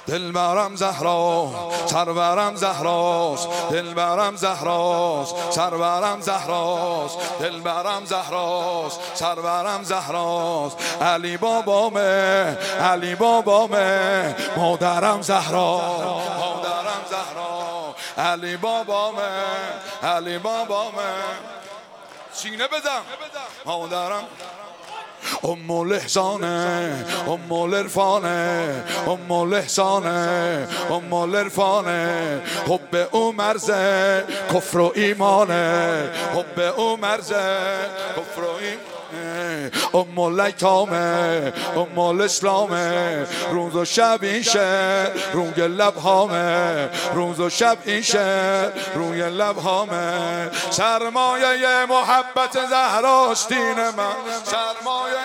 دلبرم زهرا سرورم زهراست، دلبرم زهراست سرورم زهراست، دلبرم زهراست سرورم زهراست. علی بابامه علی بابامه مادرم زهرا مادرم زهرا. علی بابامه علی بابامه سینه بزن مادرم. ام الاحسانه ام العرفانه ام الاحسانه ام العرفانه. حب او مرز کفر و ایمانه، حب او مرز کفر و ایمانه. ام الایتامه ام الاسلامه. روز و شب این شعر روی لبهامه، روز و شب این شعر روی لبهامه. سرمایه محبت زهراست دین من، سرمایه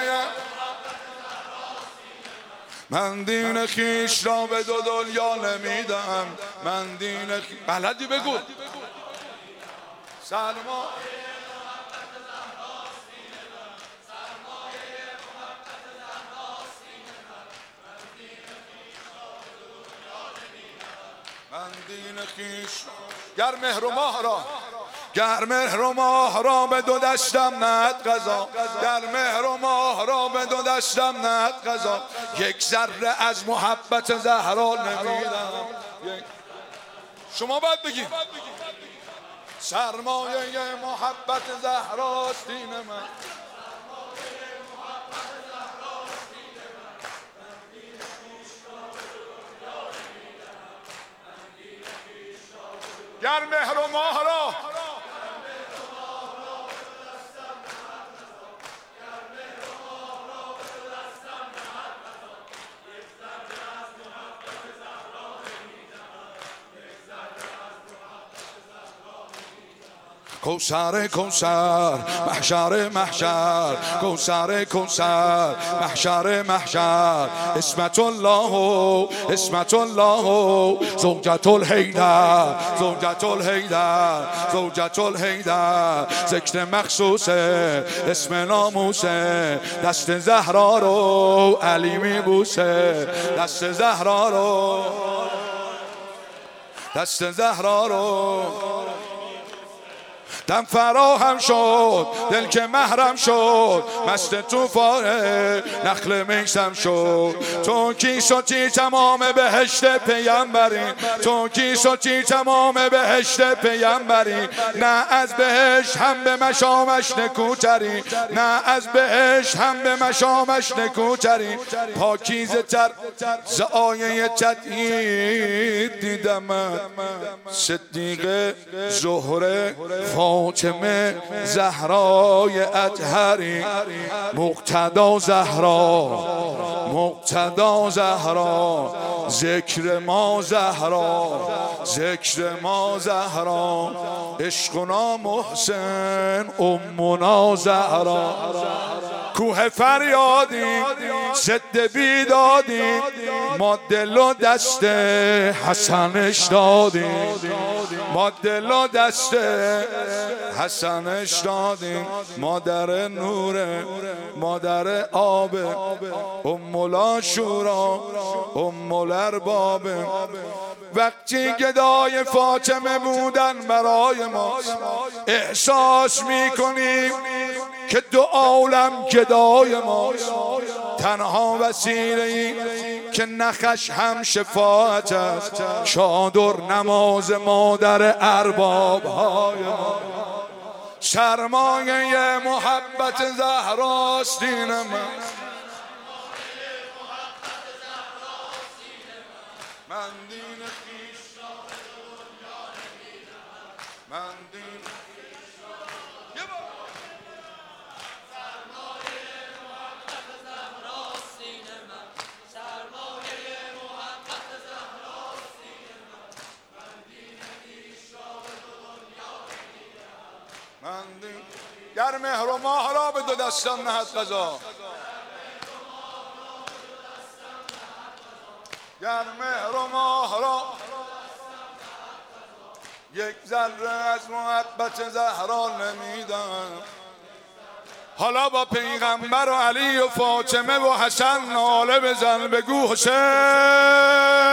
من دین خیش را به دو دنیا نمیدم. من دین بلدی بگو سرمایه من دین خیش گر مهر و ماه را، گر مهر و ماه را به دو دشتم نهد قضا، گر مهر و ماه را به دو دشتم نهد قضا. یک ذره از محبت زهرا نمیدم. شما باید بگید سرمایه محبت زهراست دین من. گر مهر و ماه را کوثر کوثر محشر محشر، کوثر کوثر محشر محشر. اسمت الله اسمت الله زوجة الحیدر زوجة الحیدر زوجة الحیدر. ذکر مخصوص اسم ناموسه، دست زهرا رو علی میبوسه، دست زهرا رو دست زهرا رو. دم فراهم شد دل که محرم شد، مست طوفان نخل میسم شد. تو کی شدی تمام بهشت پیامبری، تو کی شدی تمام بهشت پیامبری. نه از بهشت هم به مشامش نکوتری، نه از بهشت هم به مشامش نکوتری. پاکیزه تر ز آیه تطهیر دیدم من، صدیقه زهره فاطمه زهرای اطهری. مقتدا زهرا مقتدا زهرا، ذکر ما زهرا ذکر ما زهرا. عشقنا محسن امنا زهرا. کوه فریادی ضد بیدادی، ما دل و دست حسنش دادیم، ما دل و دست حسنش دادیم. مادر نوره مادر آب، ام العاشورا ام الارباب. وقتی گدای فاطمه بودن برای ما، احساس میکنیم که دو عالم گدای ما. تنها وسیله‌ای که نخش هم شفاعت است، چادر نماز مادر ارباب های ما. سرمایه محبت زهراست دین من، من دین خویش را به دنیا نمیدم. من دین خویش را سرمایه محبت زهراست دین من، سرمایه محبت زهراست دین من. من دین خویش را به دنیا نمیدم. من دین گر مهر و ماه را به دو دستم نهد قضا، گر مهر و ماه را یک ذره از محبت زهرا نمیدم. حالا با پیغمبر و علی و فاطمه و حسن ناله بزن، بگو حسین